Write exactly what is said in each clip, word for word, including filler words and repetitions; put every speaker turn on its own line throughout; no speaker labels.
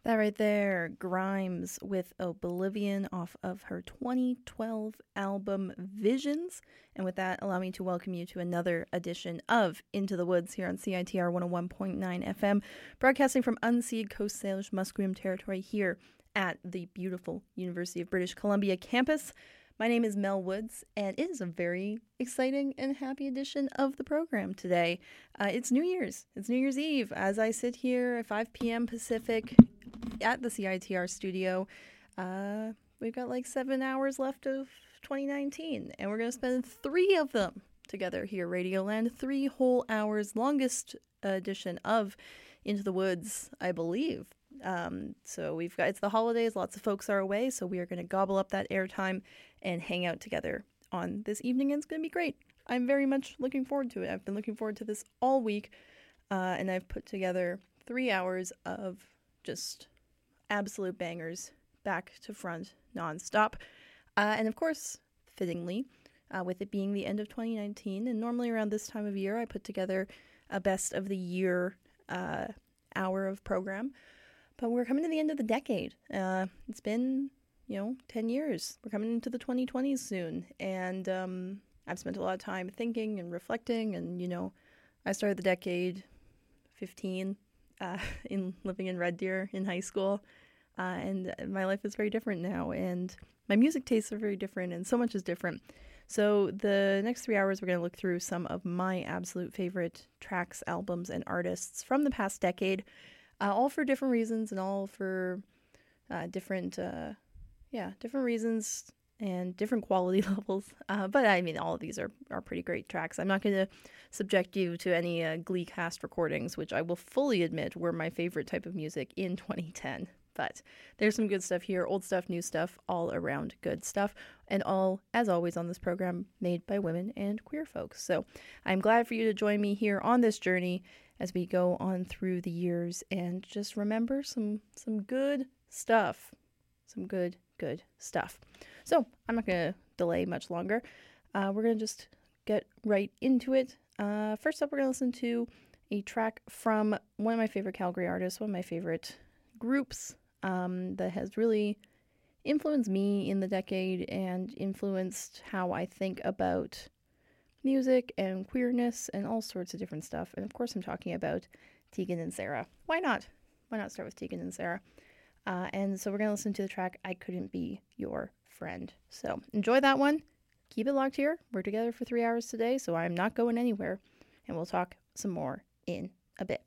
That right there, Grimes with Oblivion off of her twenty twelve album Visions. And with that, allow me to welcome you to another edition of Into the Woods here on C I T R one oh one point nine F M, broadcasting from unceded Coast Salish Musqueam territory here at the beautiful University of British Columbia campus. My name is Mel Woods, and it is a very exciting and happy edition of the program today. Uh, it's New Year's. It's New Year's Eve as I sit here at five p.m. Pacific at the C I T R studio. Uh, we've got like seven hours left of twenty nineteen, and we're going to spend three of them together here, Radioland. Three whole hours, longest edition of Into the Woods, I believe. Um, so we've got, it's the holidays, lots of folks are away, so we are going to gobble up that airtime and hang out together on this evening, and it's going to be great. I'm very much looking forward to it. I've been looking forward to this all week, uh, and I've put together three hours of just absolute bangers, back to front, nonstop. Uh, and of course, fittingly, uh, with it being the end of twenty nineteen, and normally around this time of year, I put together a best of the year uh, hour of program. But we're coming to the end of the decade. Uh, it's been, you know, ten years. We're coming into the twenty twenties soon. And um, I've spent a lot of time thinking and reflecting. And, you know, I started the decade fifteen uh, in living in Red Deer in high school. Uh, and my life is very different now. And my music tastes are very different. And so much is different. So the next three hours, we're going to look through some of my absolute favorite tracks, albums, and artists from the past decade. Uh, all for different reasons and all for uh, different, uh, yeah, different reasons and different quality levels. Uh, but I mean, all of these are, are pretty great tracks. I'm not going to subject you to any uh, Glee cast recordings, which I will fully admit were my favorite type of music in twenty ten. But there's some good stuff here, old stuff, new stuff, all around good stuff, and all, as always on this program, made by women and queer folks. So I'm glad for you to join me here on this journey as we go on through the years and just remember some some good stuff. Some good, good stuff. So I'm not going to delay much longer. Uh, we're going to just get right into it. Uh, first up, we're going to listen to a track from one of my favorite Calgary artists, one of my favorite groups um, that has really influenced me in the decade and influenced how I think about music and queerness and all sorts of different stuff. And of course, I'm talking about Tegan and Sara. Why not? Why not start with Tegan and Sara? Uh, and so we're going to listen to the track, I Couldn't Be Your Friend. So enjoy that one. Keep it locked here. We're together for three hours today, so I'm not going anywhere. And we'll talk some more in a bit.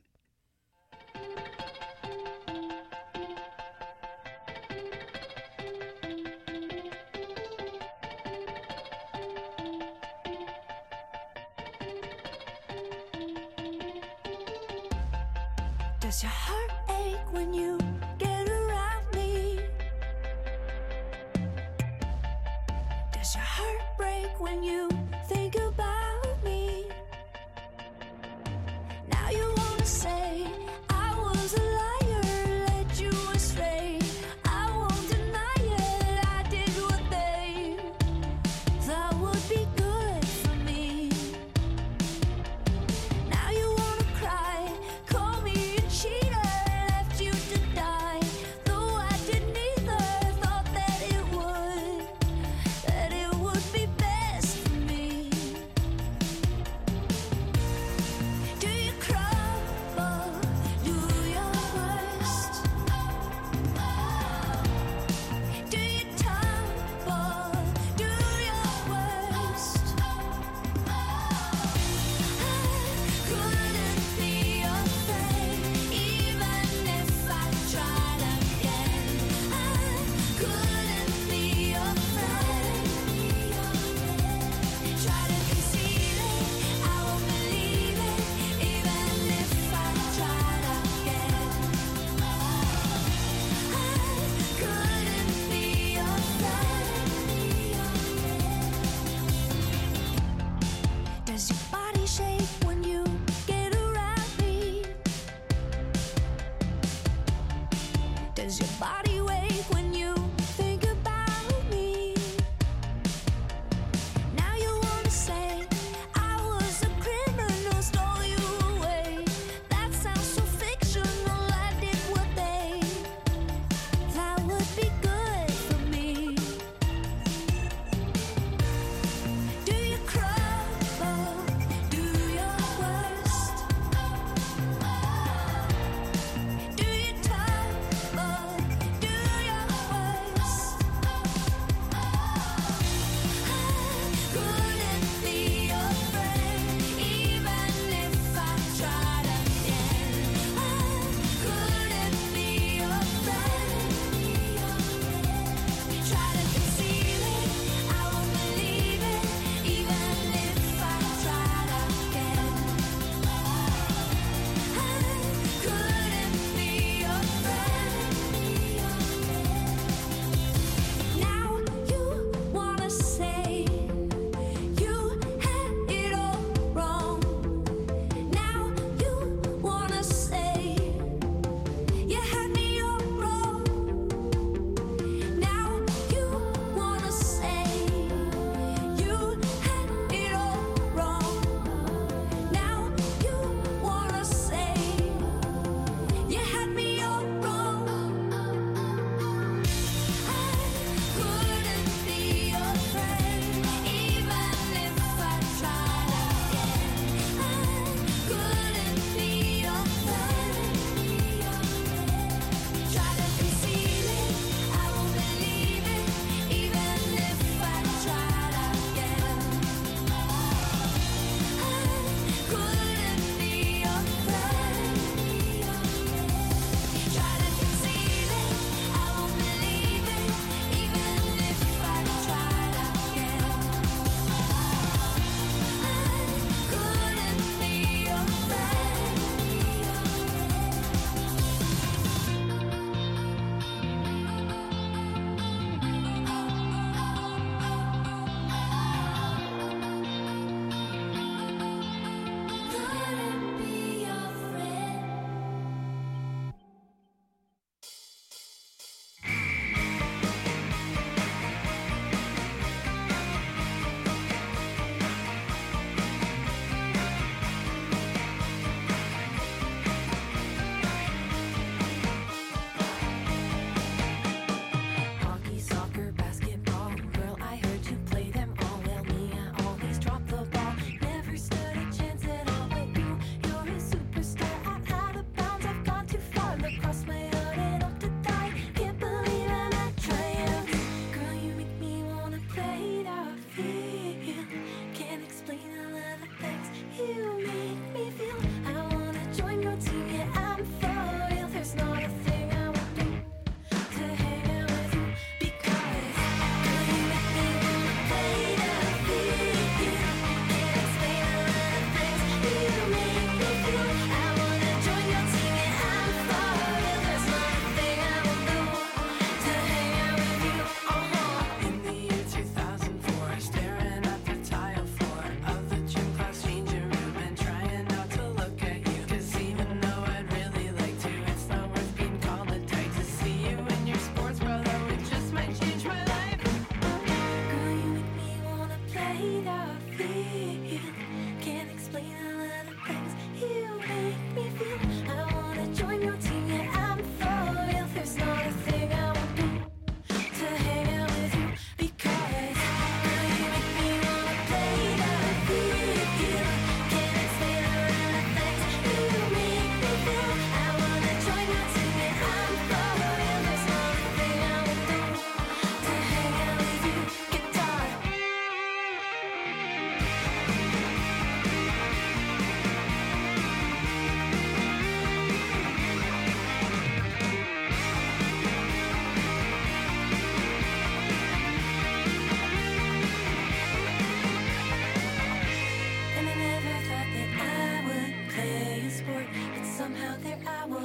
Does your heart ache when you get around me? Does your heart break when you think about me? Now you wanna say I was a liar, led you astray. I won't deny it, I did what they thought would be good for me. Now you wanna cry, call me cheater, left you to die. Though I didn't either, thought that it would, that it would be best for me. Do you crumble, do your worst? Do you tumble, do your worst? I couldn't be your friend, even if I tried again. I couldn't be your friend. Try to conceal it, I won't believe it, even if I tried again. I couldn't be your friend. Does your body shake when you get around me? Does your body wake when you think about me? Now you wanna say I was a criminal, stole you away. That sounds so fictional, I did what they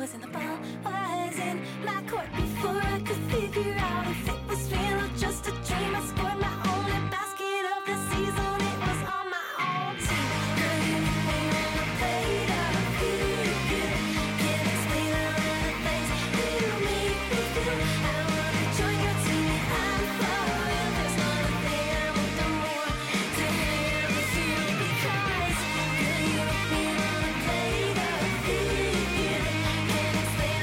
was in the ball, was in my court before I could figure out if it was real or just a dream. I scored my only basket of the season. It was on my own team. Girl, you hit me on the plate. I feel good. Can't explain all of the things you make me feel. I wanna join your team. I'm for real. There's not a thing I want no more to hang out with you because girl, you hit me on the plate. I feel good. Can't explain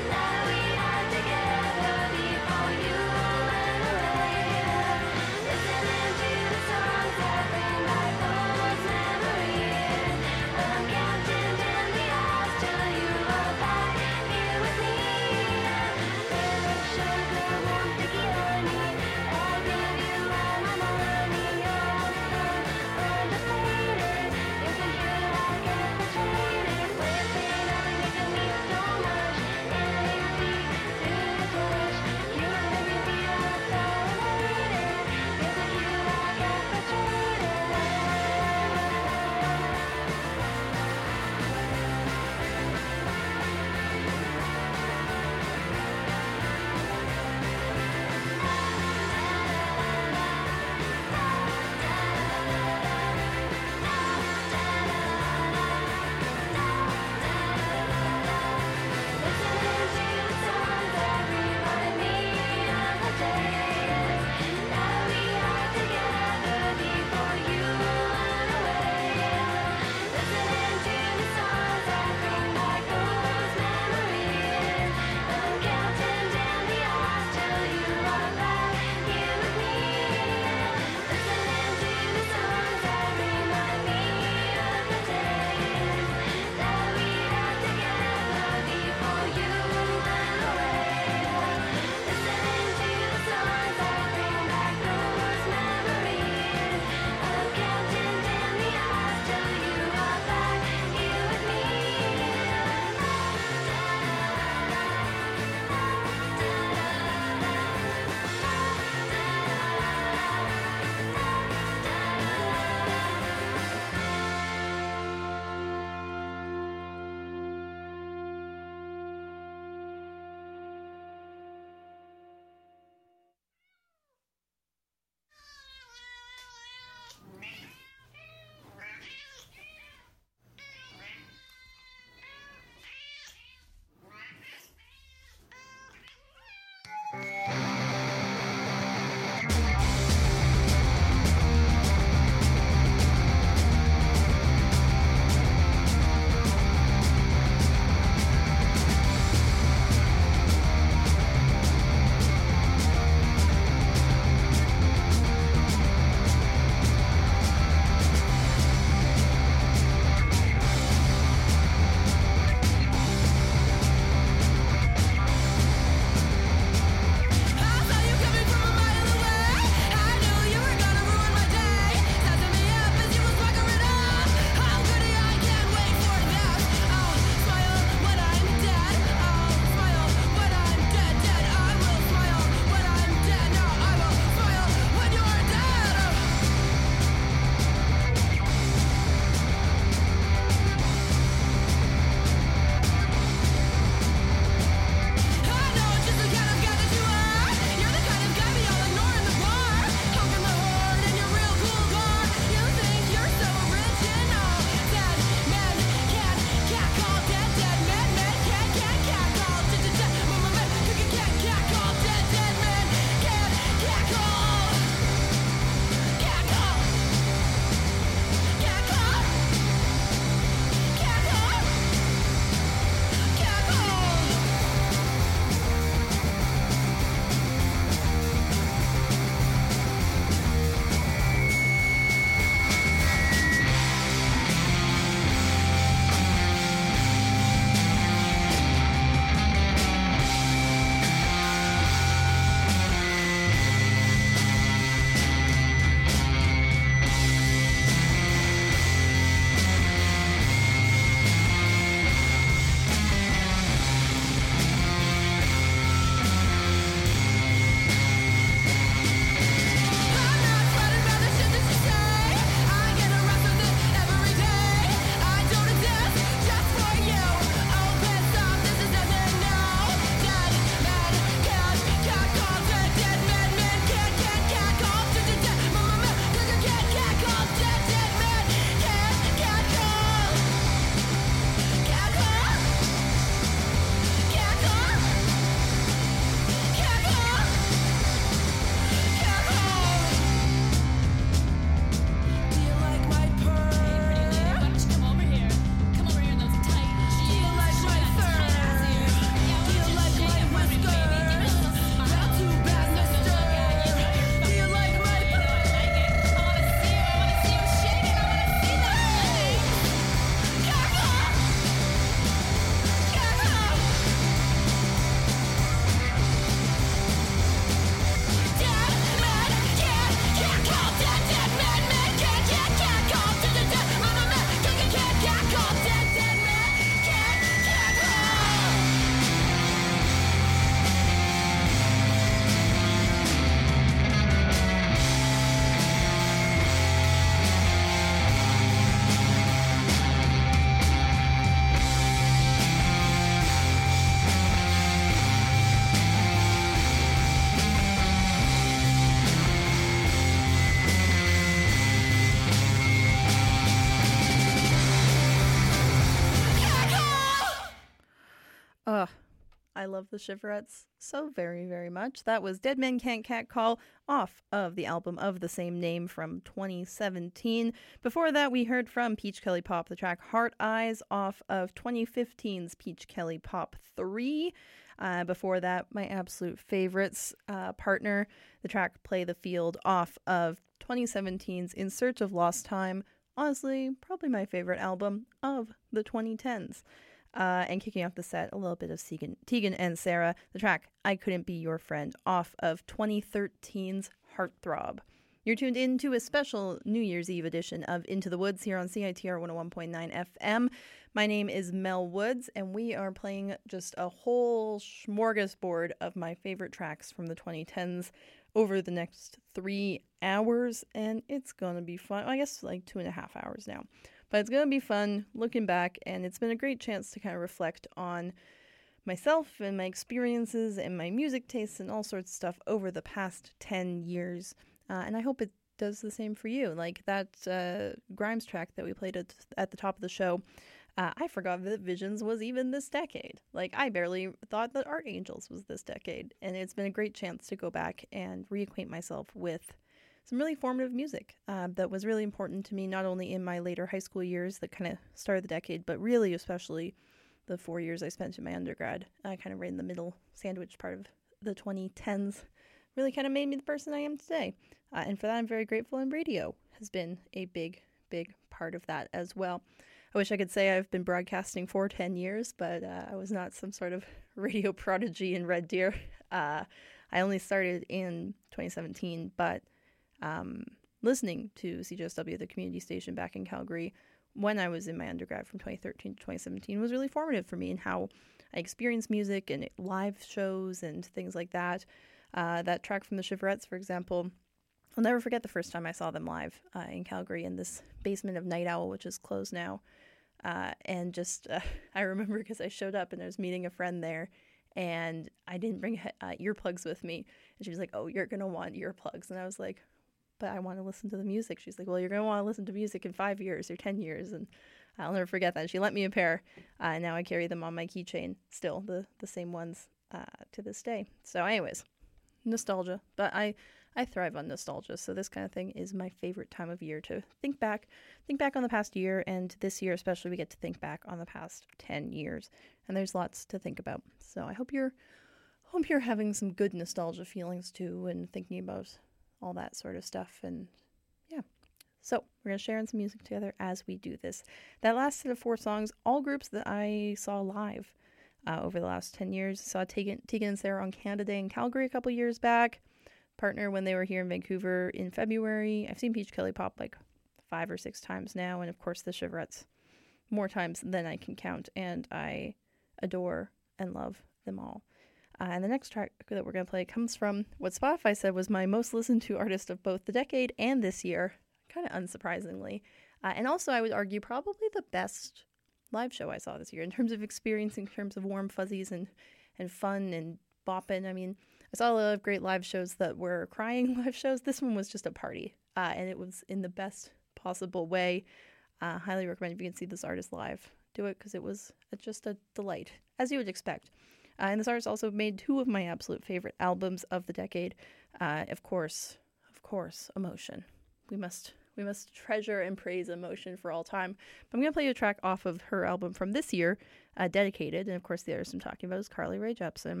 Ugh, I love the Shiverettes so very, very much. That was Dead Men Can't Catcall off of the album of the same name from twenty seventeen. Before that, we heard from Peach Kelly Pop, the track Heart Eyes off of twenty fifteen's Peach Kelly Pop three. Uh, before that, my absolute favorites, uh, Partner, the track Play the Field off of twenty seventeen's In Search of Lost Time. Honestly, probably my favorite album of the twenty tens. Uh, and kicking off the set, a little bit of Tegan, Tegan and Sarah, the track I Couldn't Be Your Friend off of twenty thirteen's Heartthrob. You're tuned in to a special New Year's Eve edition of Into the Woods here on C I T R one oh one point nine F M. My name is Mel Woods, and we are playing just a whole smorgasbord of my favorite tracks from the twenty tens over the next three hours, and it's going to be fun. Well, I guess like two and a half hours now. But it's going to be fun looking back, and it's been a great chance to kind of reflect on myself and my experiences and my music tastes and all sorts of stuff over the past ten years. Uh, and I hope it does the same for you. Like that uh, Grimes track that we played at, at the top of the show, uh, I forgot that Visions was even this decade. Like I barely thought that Art Angels was this decade. And it's been a great chance to go back and reacquaint myself with some really formative music uh, that was really important to me, not only in my later high school years that kind of started the decade, but really especially the four years I spent in my undergrad, uh, kind of right in the middle sandwich part of the twenty tens, really kind of made me the person I am today. Uh, and for that, I'm very grateful, and radio has been a big, big part of that as well. I wish I could say I've been broadcasting for ten years, but uh, I was not some sort of radio prodigy in Red Deer. Uh, I only started in twenty seventeen, but Um, listening to C J S W, the community station back in Calgary, when I was in my undergrad from twenty thirteen to twenty seventeen was really formative for me in how I experienced music and live shows and things like that. Uh, that track from the Shiverettes, for example, I'll never forget the first time I saw them live uh, in Calgary in this basement of Night Owl, which is closed now. Uh, and just, uh, I remember because I showed up and I was meeting a friend there, and I didn't bring uh, earplugs with me. And she was like, "Oh, you're going to want earplugs." And I was like, "But I want to listen to the music." She's like, "Well, you're going to want to listen to music in five years or ten years. And I'll never forget that. She lent me a pair. Uh, and now I carry them on my keychain, still the, the same ones uh, to this day. So anyways, nostalgia. But I, I thrive on nostalgia. So this kind of thing is my favorite time of year to think back, think back on the past year. And this year especially, we get to think back on the past ten years. And there's lots to think about. So I hope you're, hope you're having some good nostalgia feelings too, and thinking about all that sort of stuff. And yeah, so we're going to share in some music together as we do this. That last set of four songs, all groups that I saw live uh, over the last ten years. Saw Tegan, Tegan and Sarah on Canada Day in Calgary a couple years back. Partner when they were here in Vancouver in February. I've seen Peach Kelly Pop like five or six times now. And of course the Shiverettes more times than I can count. And I adore and love them all. Uh, and the next track that we're going to play comes from what Spotify said was my most listened to artist of both the decade and this year, kind of unsurprisingly. Uh, and also, I would argue, probably the best live show I saw this year in terms of experience, in terms of warm fuzzies and, and fun and bopping. I mean, I saw a lot of great live shows that were crying live shows. This one was just a party, uh, and it was in the best possible way. Uh, highly recommend if you can see this artist live. Do it because it was just a delight, as you would expect. Uh, and this artist also made two of my absolute favorite albums of the decade. Uh, of course, of course, Emotion. We must we must treasure and praise Emotion for all time. But I'm going to play you a track off of her album from this year, uh, Dedicated. And of course, the artist I'm talking about is Carly Rae Jepsen.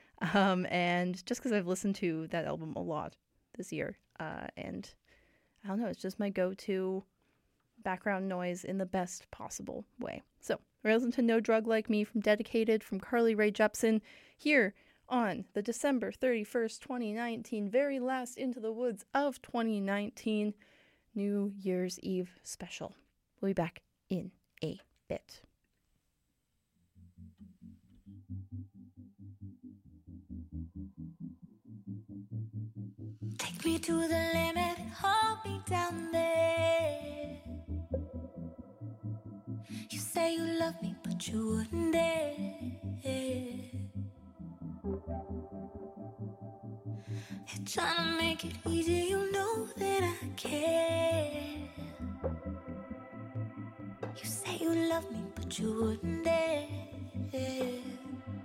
Um, and just because I've listened to that album a lot this year. Uh, and I don't know, it's just my go-to background noise in the best possible way. So we're listening to No Drug Like Me from Dedicated from Carly Rae Jepsen here on the December thirty-first, twenty nineteen, very last Into the Woods of twenty nineteen New Year's Eve special. We'll be back in a bit.
Take me to the limit, hold me down there. You say you love me, but you wouldn't dare. You're trying to make it easy, you know that I care. You say you love me, but you wouldn't dare.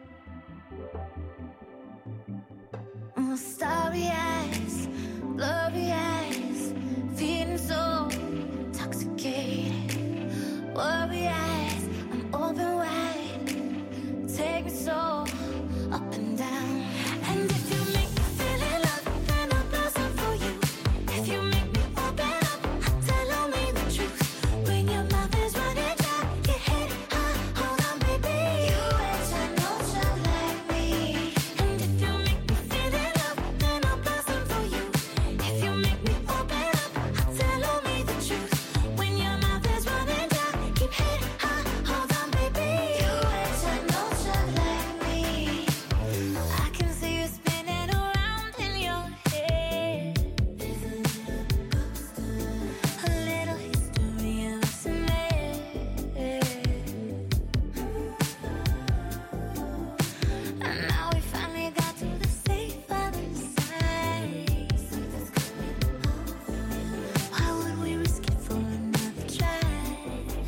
Worry eyes, I'm open wide. Take me so up and down. And if you make me feel in love, then I'll blossom for you. If you make me open up, tell all me the truth. When your mouth is running dry, your head high, hold on, baby. You ain't got no shot like me. And if you make me feel in love, then I'll blossom for you. If you make me open up, tell all me the truth. When your mouth is running dry, keep head high, hold on, baby. You ain't got no shot like me. I can see you spinning around in your head. A little history of us and and now we finally got to the safe other side. Why would we risk it for another try?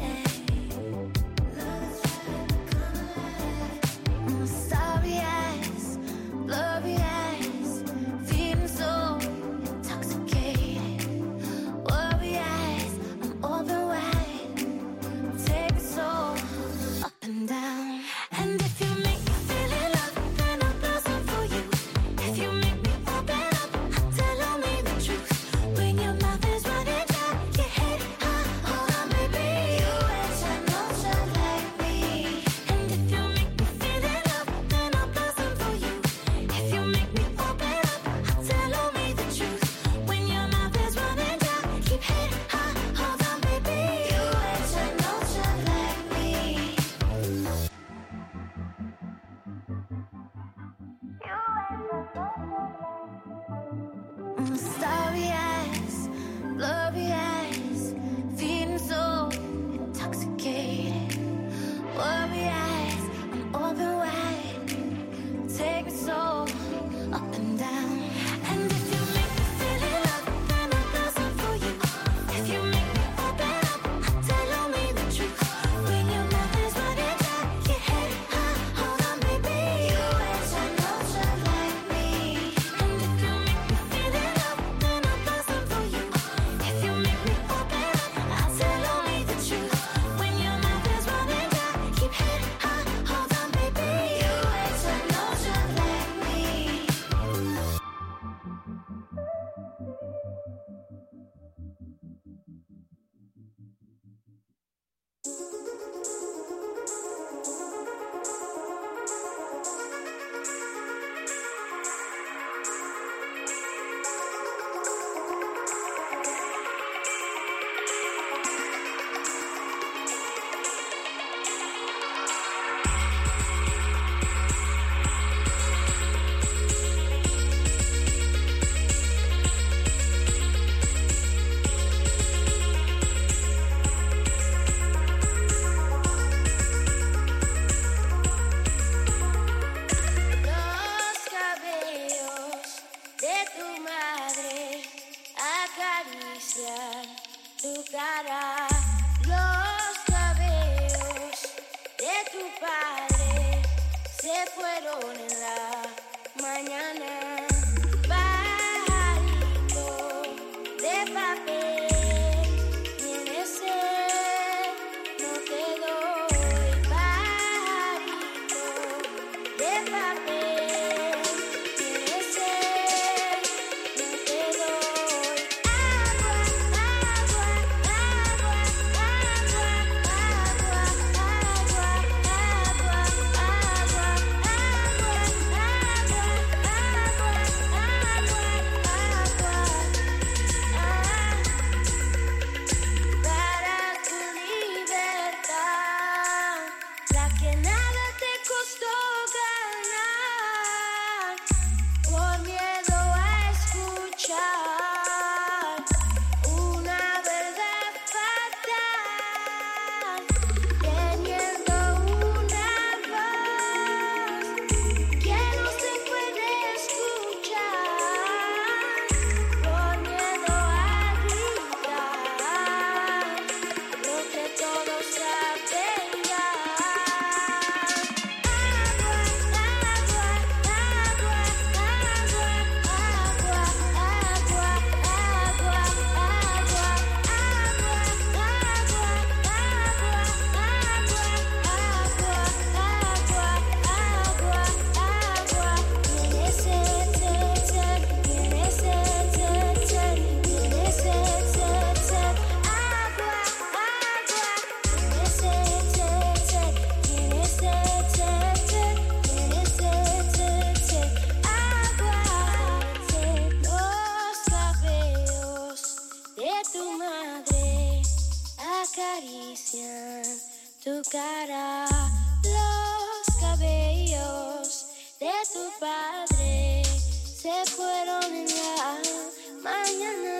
Mm, Starry eyes, blurry eyes, feeling so intoxicated. Worry eyes, I'm open wide. Take it so up and down. And if you make me feel in love, then I'll blossom for you. If you make me open up, tell all me the truth. When your mouth is running dry, your head high, hold on, baby. You ain't got no shot like me. And if you make me feel in love, then I'll blossom for you. If you make me open up, tell all me the truth. When your mouth is running dry, keep head high, hold on, baby. You ain't got no shot like me. Mm, Starry eyes, blurry eyes, feeling so intoxicated. Worry eyes, I'm open wide. Take me so up and down. And if you make me feel in love, then I'll blossom for you. If you make me open up, tell all me the truth. When your mouth is running dry, your head high, hold on, baby. You ain't got no shot like me. And if you make me feel in love, then I'll blossom for you. If you make me open up, I'll tell all me the truth. When your mouth is running dry, keep head high, hold on, baby. You ain't got no shot like me. Los cabellos de tu madre acarician tu cara. Los cabellos de tu padre se fueron en la mañana. Pajarito de papel, tiene sed, no te doy. Pajarito de papel, tiene sed, no te doy. Agua, agua, agua, agua, agua, agua, agua, agua, para tu libertad, la que nada te costó ganar. cara los cabellos de tu padre se fueron en la mañana.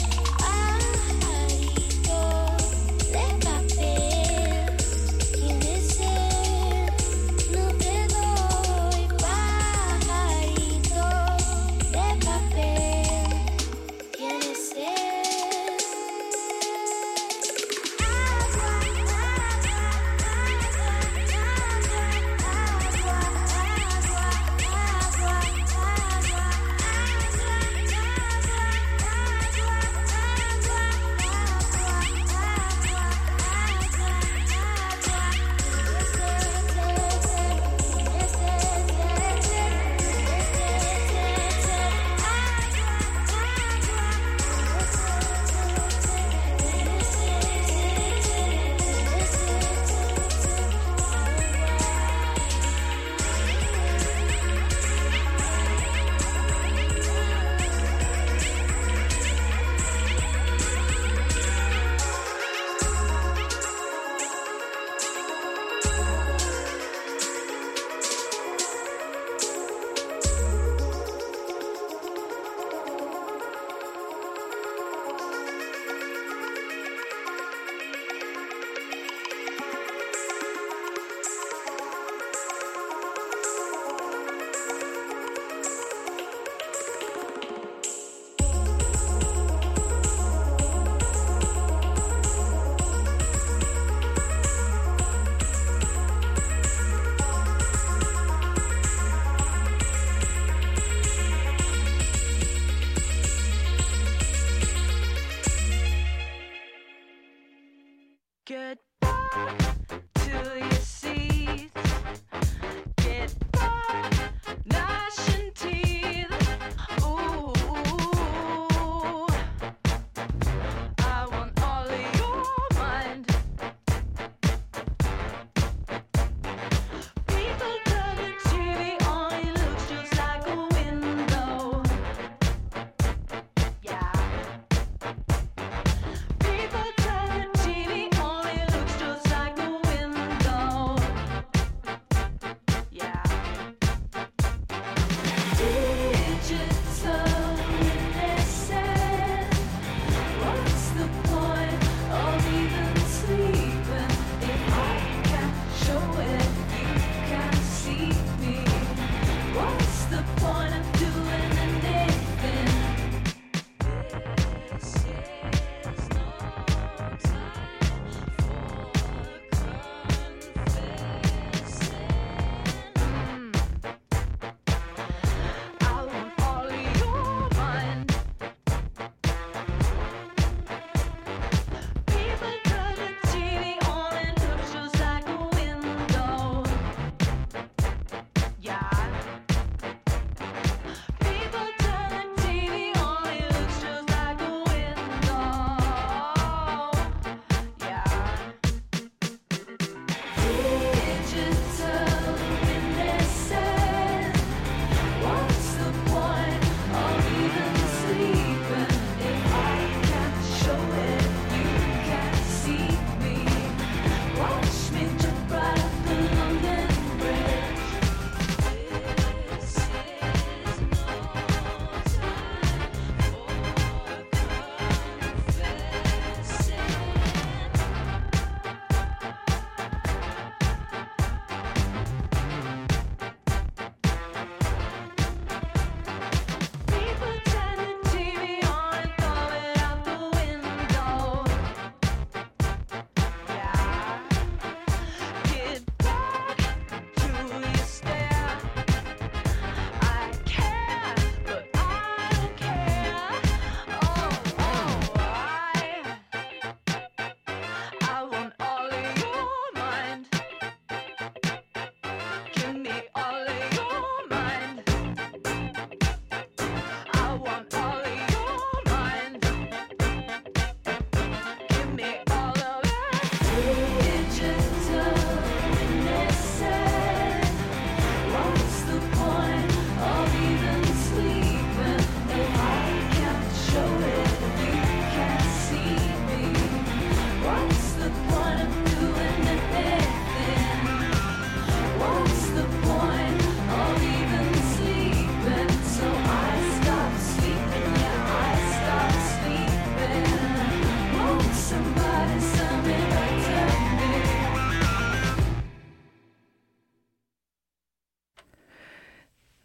Pajarito de papel, ¿quieres ser? No te doy. Pajarito de papel, ¿quieres ser? Agua, agua, agua.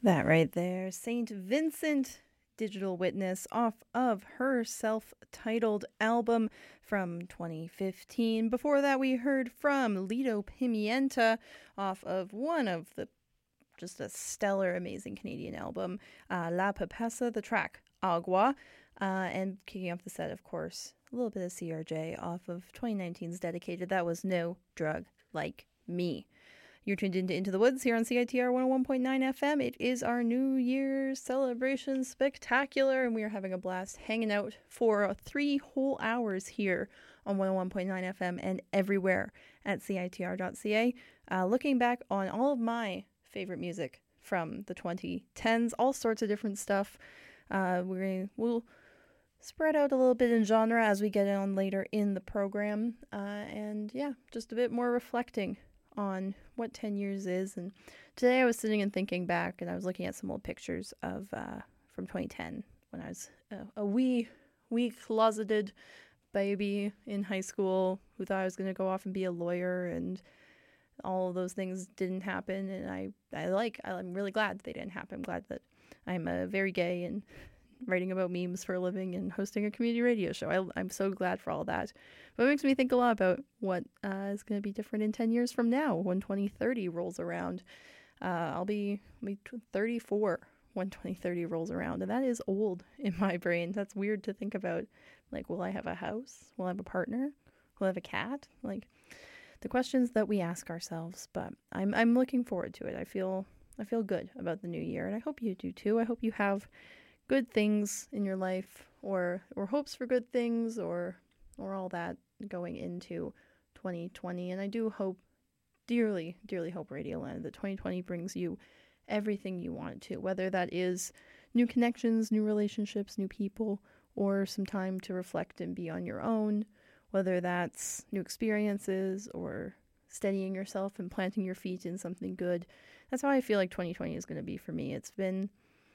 That right there, Saint Vincent, Digital Witness, off of her self-titled album from twenty fifteen. Before that, we heard from Lido Pimienta off of one of the just a stellar, amazing Canadian album, uh, La Papasa, the track Agua. Uh, and kicking off the set, of course, a little bit of C R J off of twenty nineteen's Dedicated. That was No Drug Like Me. You're tuned into Into the Woods here on C I T R one oh one point nine F M. It is our New Year's celebration spectacular, and we are having a blast hanging out for three whole hours here on one oh one point nine F M and everywhere at C I T R dot C A. Uh, looking back on all of my favorite music from the twenty tens, all sorts of different stuff. Uh, we're gonna, we'll spread out a little bit in genre as we get on later in the program. Uh, and yeah, just a bit more reflecting on what ten years is. And today I was sitting and thinking back, and I was looking at some old pictures of uh, from twenty ten when I was a, a wee, wee closeted baby in high school who thought I was going to go off and be a lawyer, and all of those things didn't happen. And I, I like, I'm really glad they didn't happen. I'm glad that I'm uh, very gay and writing about memes for a living and hosting a community radio show. I, I'm so glad for all that. But it makes me think a lot about what uh, is going to be different in ten years from now when twenty thirty rolls around. Uh, I'll be, I'll be thirty-four when twenty thirty rolls around, and that is old in my brain. That's weird to think about. Like, will I have a house? Will I have a partner? Will I have a cat? Like, the questions that we ask ourselves. But I'm I'm looking forward to it. I feel I feel good about the new year, and I hope you do too. I hope you have good things in your life, or or hopes for good things, or or all that going into twenty twenty. And I do hope, dearly, dearly hope, Radioland, that twenty twenty brings you everything you want it to, whether that is new connections, new relationships, new people, or some time to reflect and be on your own, whether that's new experiences or steadying yourself and planting your feet in something good. That's how I feel like twenty twenty is going to be for me. It's been,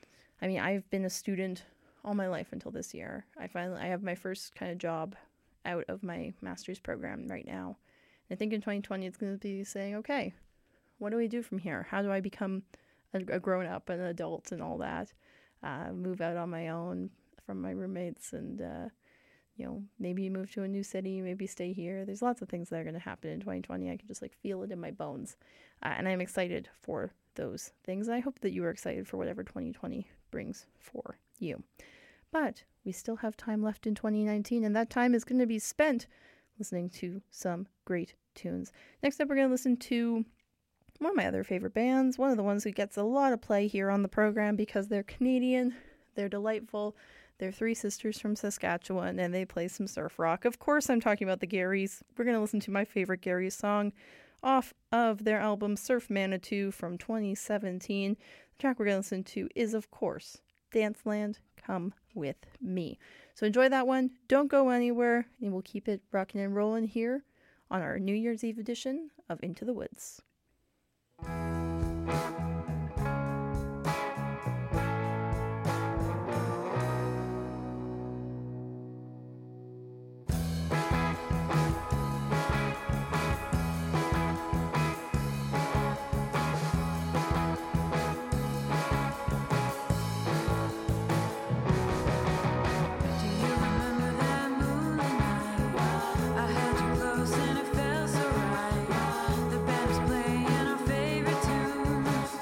I mean, I've been a student all my life until this year. I finally, I have my first kind of job out of my master's program right now. And I think in twenty twenty, it's going to be saying, okay, what do we do from here? How do I become a, a grown-up, an adult, and all that? Uh, move out on my own from my roommates, and, uh, you know, maybe move to a new city, maybe stay here. There's lots of things that are going to happen in twenty twenty. I can just, like, feel it in my bones. Uh, and I'm excited for those things. I hope that you are excited for whatever twenty twenty brings for you. But we still have time left in twenty nineteen, and that time is going to be spent listening to some great tunes. Next up, we're going to listen to one of my other favorite bands, one of the ones who gets a lot of play here on the program because they're Canadian, they're delightful, they're three sisters from Saskatchewan, and they play some surf rock. Of course, I'm talking about the Garys. We're going to listen to my favorite Garys song off of their album Surf Manitou from twenty seventeen. The track we're going to listen to is, of course, Danceland, Come With Me. So enjoy that one. Don't go anywhere, and we'll keep it rocking and rolling here on our New Year's Eve edition of Into the Woods.
Close and it felt so right. The band was playing our favorite tune.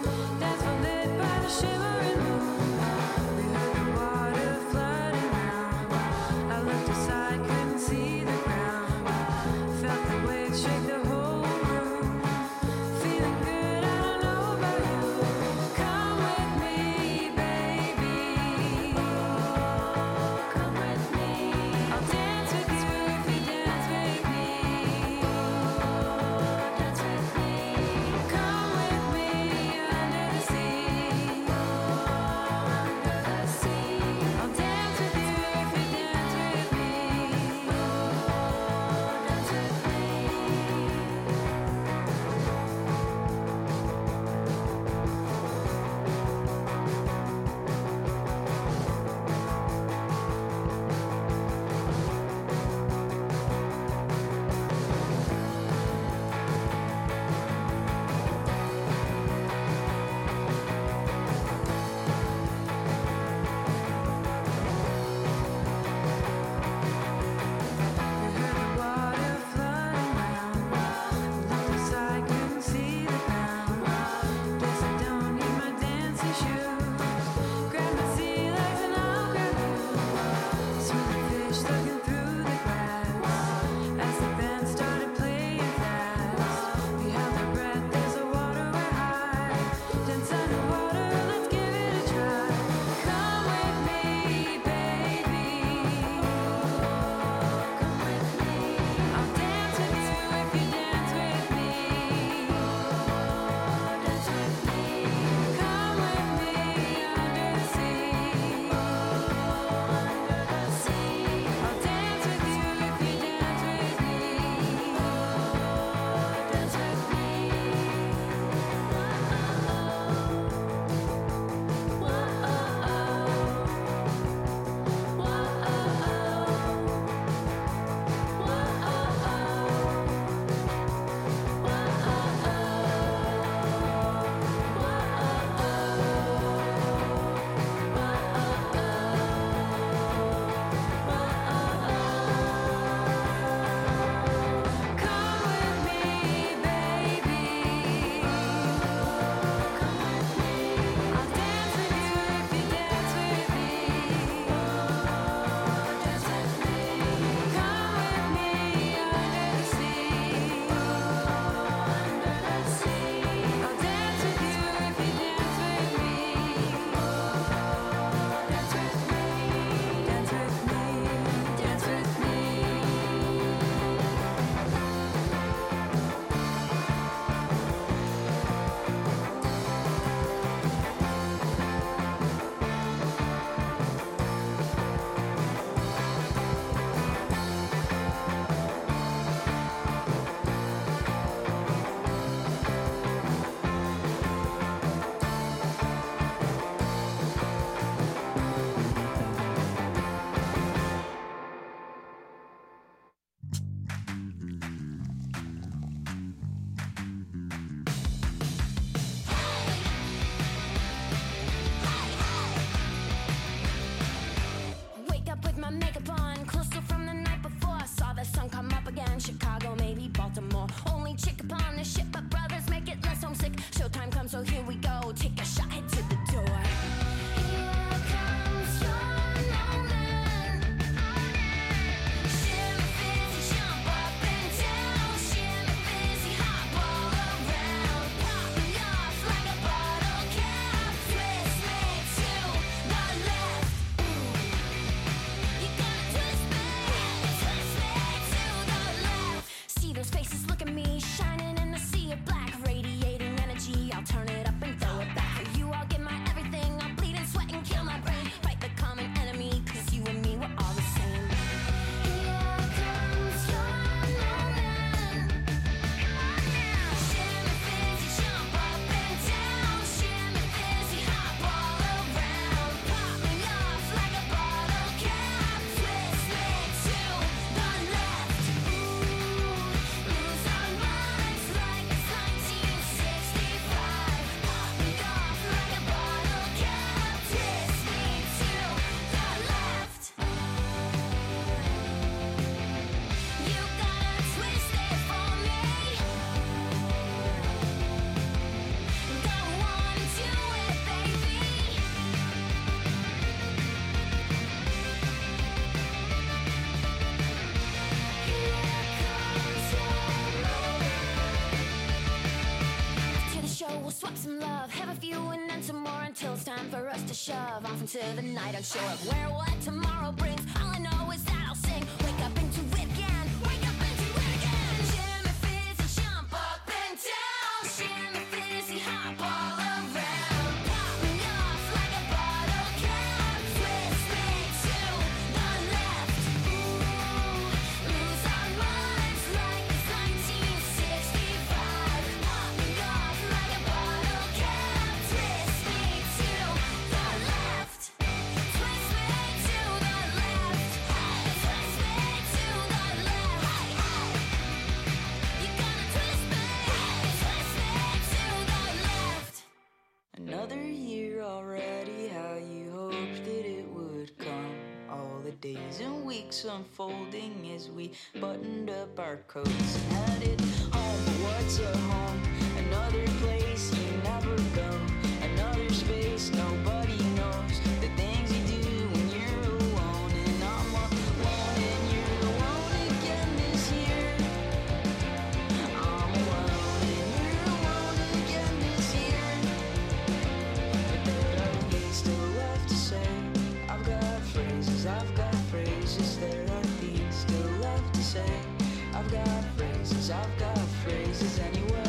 until it's time for us to shove off into the night, unsure of where what tomorrow brings. All I know is that I'll sing, wake up into it again, wake up into it again. Shimmy, fizzy, jump up and down. Shimmy, fizzy, hop all around. Pop me off like a bottle cap. Twist me to the left. Ooh, lose our minds like it's nineteen sixty-five. Pop me off like a bottle cap. Twist me to the left. Twist me to the left. Twist me to the left. You're gonna twist me. Twist me to the left.
Another year already, how you hoped that it would come. All the days and weeks unfolding as we buttoned up our coats and headed home. But what's a home? Another place you never go. Another space nobody knows. The things you do when you're alone. And I'm alone and you're alone again this year. I'm alone and you're alone again this year. But there are things still left to say. I've got phrases, I've got phrases. There are things still left to say. I've got phrases, I've got phrases anyway.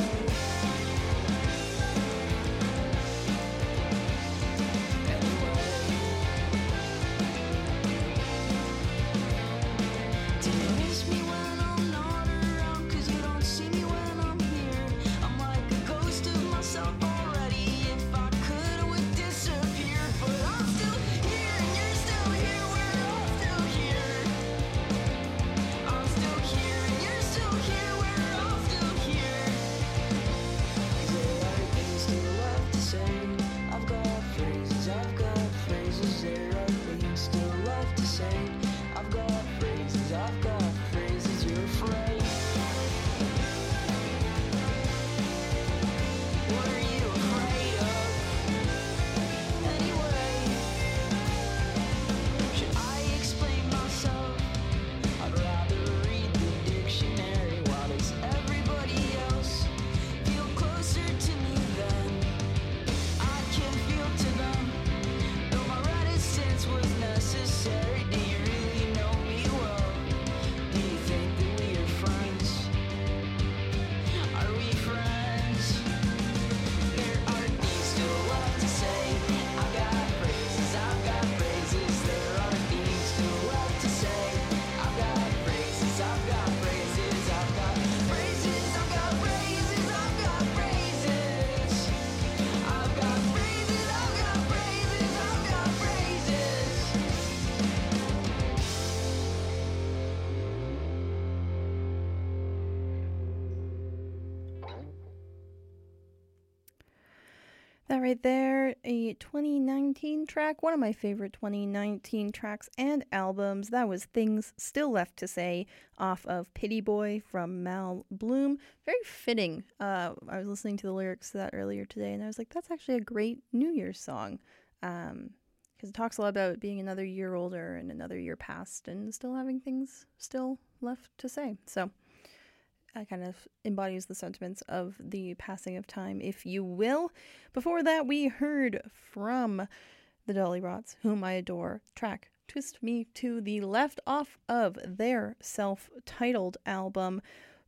Do you miss me when I'm not around? 'Cause you don't see me when I'm here. I'm like a ghost of myself already. If I could, I would disappear. But I'm still here and you're still here. We're all still here. I'm still here and you're still here. We're all still here. 'Cause there are things still left to say. I've got phrases, I've got phrases. There are things still left to say. I've got phrases, I've got phrases. You're afraid. What are you afraid of? Anyway, should I explain myself? I'd rather read the dictionary. Why does everybody else feel closer to me than I can feel to them? Though my reticence was necessary. Do you really know me well? Do you think that we are friends? Are we friends? There are things still left to say. I've got phrases, I've got phrases. There are things still left to say. I've got phrases, I've got phrases. I've got phrases, I've got phrases. I've got phrases. I've got phrases, I've got phrases. I've got phrases.
That right there, a twenty nineteen track, one of my favorite twenty nineteen tracks and albums. That was Things Still Left to Say off of Pity Boy from Mal Bloom. Very fitting. Uh, I was listening to the lyrics to that earlier today, and I was like, that's actually a great New Year's song. Um, because it talks a lot about being another year older and another year past and still having things still left to say. So that kind of embodies the sentiments of the passing of time, if you will. Before that, we heard from the Dolly Rots, whom I adore, track Twist Me to the Left off of their self-titled album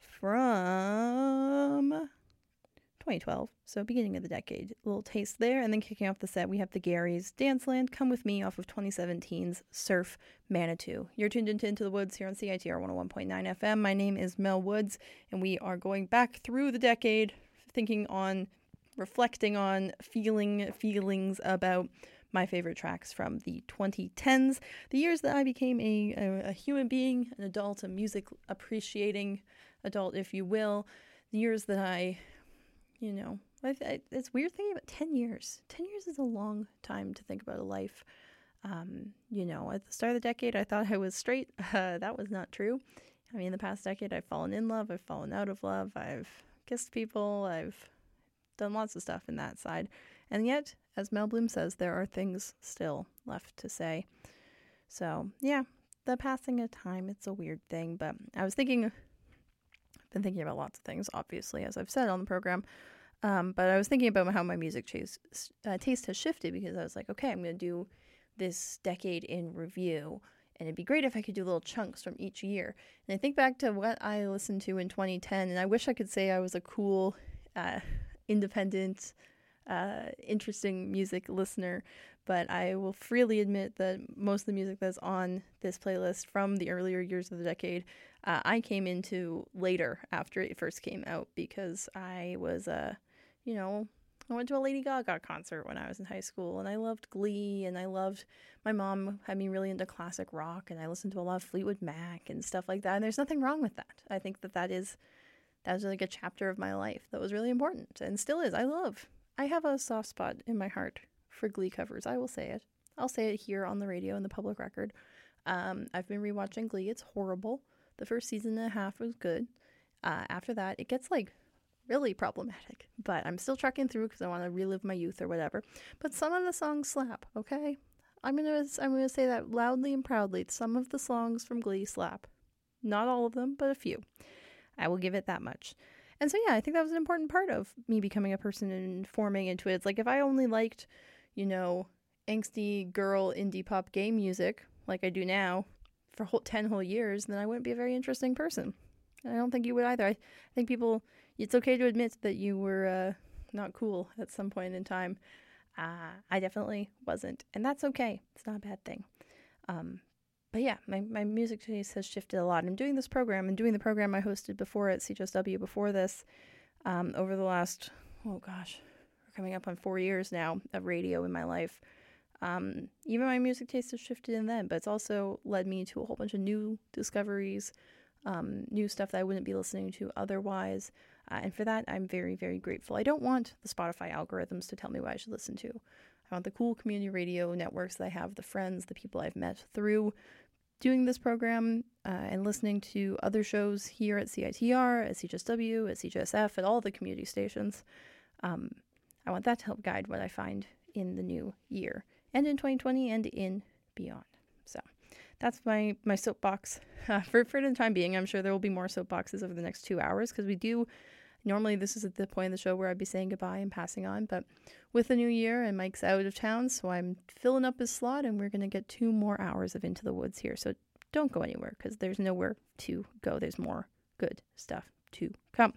from twenty twelve, so beginning of the decade. A little taste there, and then kicking off the set, we have the Garys, Danceland, Come With Me off of twenty seventeen's Surf Manitou. You're tuned into Into the Woods here on C I T R one oh one point nine F M. My name is Mel Woods, and we are going back through the decade, thinking on, reflecting on, feeling feelings about my favorite tracks from the twenty tens, the years that I became a, a, a human being, an adult, a music appreciating adult, if you will, the years that I... You know, I, I, it's weird thinking about ten years. ten years is a long time to think about a life. Um, you know, at the start of the decade, I thought I was straight. Uh, that was not true. I mean, in the past decade, I've fallen in love. I've fallen out of love. I've kissed people. I've done lots of stuff in that side. And yet, as Mel Bloom says, there are things still left to say. So, yeah, the passing of time, it's a weird thing. But I was thinking, I've been thinking about lots of things, obviously, as I've said on the program. Um, but I was thinking about how my music chase, uh, taste has shifted because I was like, okay, I'm going to do this decade in review. And it'd be great if I could do little chunks from each year. And I think back to what I listened to in twenty ten, and I wish I could say I was a cool, uh, independent, uh, interesting music listener. But I will freely admit that most of the music that's on this playlist from the earlier years of the decade, uh, I came into later after it first came out because I was, uh, you know, I went to a Lady Gaga concert when I was in high school, and I loved Glee, and I loved, my mom had me really into classic rock, and I listened to a lot of Fleetwood Mac and stuff like that, and there's nothing wrong with that. I think that that is, that was like a chapter of my life that was really important, and still is. I love, I have a soft spot in my heart for Glee covers. I will say it. I'll say it here on the radio in the public record. Um, I've been rewatching Glee. It's horrible. The first season and a half was good. Uh, after that, it gets like really problematic, but I'm still trucking through because I want to relive my youth or whatever. But some of the songs slap, okay? I'm gonna I'm gonna say that loudly and proudly. Some of the songs from Glee slap. Not all of them, but a few. I will give it that much. And so yeah, I think that was an important part of me becoming a person and forming into it. It's like if I only liked, you know, angsty girl indie pop gay music like I do now for whole, ten whole years, then I wouldn't be a very interesting person. I don't think you would either. I think people, it's okay to admit that you were uh, not cool at some point in time. Uh, I definitely wasn't. And that's okay. It's not a bad thing. Um, but yeah, my, my music taste has shifted a lot. I'm doing this program and doing the program I hosted before at C H S W before this um, over the last, oh gosh, we're coming up on four years now of radio in my life. Um, even my music taste has shifted in then, but it's also led me to a whole bunch of new discoveries, Um, new stuff that I wouldn't be listening to otherwise. Uh, and for that, I'm very, very grateful. I don't want the Spotify algorithms to tell me what I should listen to. I want the cool community radio networks that I have, the friends, the people I've met through doing this program uh, and listening to other shows here at C I T R, at C H S W, at C H S F, at all the community stations. Um, I want that to help guide what I find in the new year and in twenty twenty and in beyond. So that's my, my soapbox uh, for, for the time being. I'm sure there will be more soapboxes over the next two hours because we do, normally this is at the point of the show where I'd be saying goodbye and passing on, but with the new year and Mike's out of town, so I'm filling up his slot and we're going to get two more hours of Into the Woods here. So don't go anywhere because there's nowhere to go. There's more good stuff to come.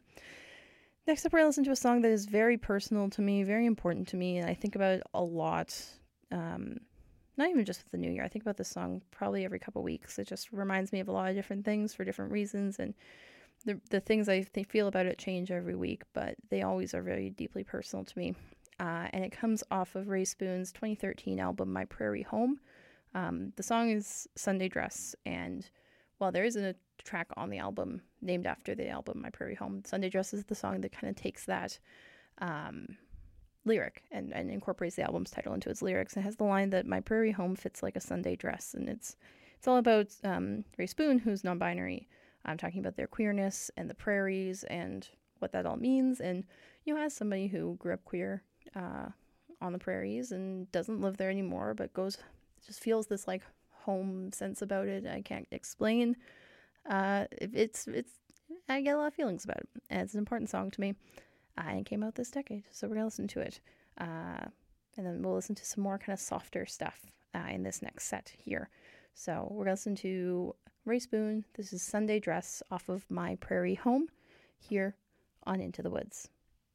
Next up, we're going to listen to a song that is very personal to me, very important to me, and I think about it a lot. Um, Not even just with the new year. I think about this song probably every couple weeks. It just reminds me of a lot of different things for different reasons. And the the things I th- feel about it change every week, but they always are very deeply personal to me. Uh, and it comes off of Ray Spoon's twenty thirteen album, My Prairie Home. Um, the song is Sunday Dress. And while there isn't a track on the album named after the album, My Prairie Home, Sunday Dress is the song that kind of takes that Um, lyric and, and incorporates the album's title into its lyrics. And it has the line that my prairie home fits like a Sunday dress. And it's it's all about um, Ray Spoon, who's non-binary. I'm talking about their queerness and the prairies and what that all means. And, you know, as somebody who grew up queer uh, on the prairies and doesn't live there anymore, but goes, just feels this like home sense about it. I can't explain. Uh, it's, it's, I get a lot of feelings about it. And it's an important song to me. Uh, and it came out this decade, so we're going to listen to it. Uh, and then we'll listen to some more kind of softer stuff uh, in this next set here. So we're going to listen to Ray Spoon. This is Sunday Dress off of My Prairie Home here on Into the Woods.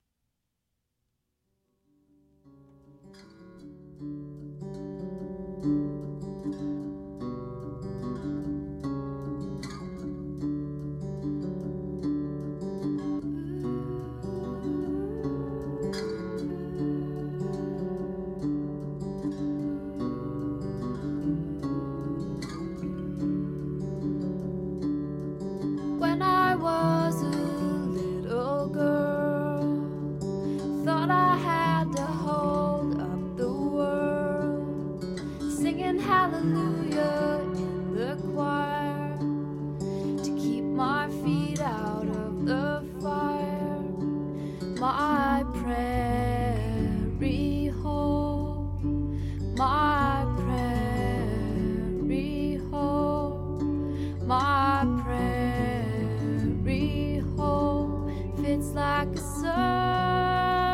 When I was a little girl, thought I had to hold up the world, singing hallelujah in the choir, to keep my feet out of the fire. My prairie home, my prairie home, my prairie home fits like a Sunday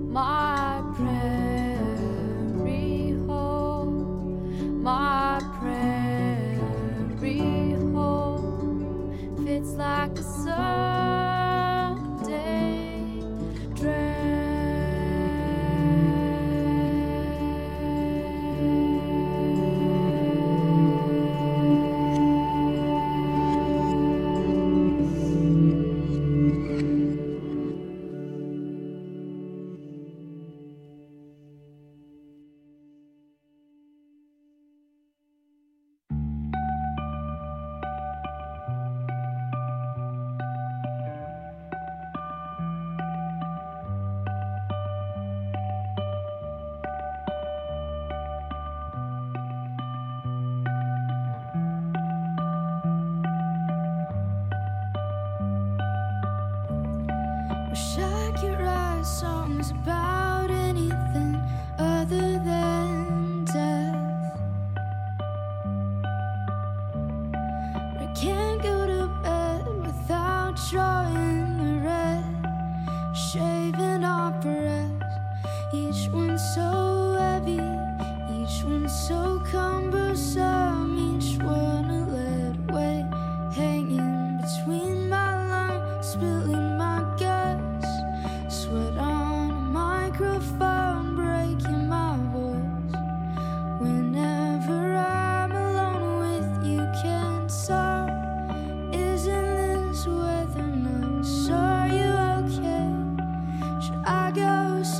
my prairie home, my prairie home fits like a Sunday dress. Wish I could write songs about anything other than death, but I can't go to bed without drawing the red, shaving off breath. Each one so heavy, each one so cumbersome, each one a lead weight hanging between my lungs, spilling my guts, sweat on a microphone, breaking my voice. Whenever I'm alone with you, can't stop. Isn't this weather nice? Are you okay? Should I go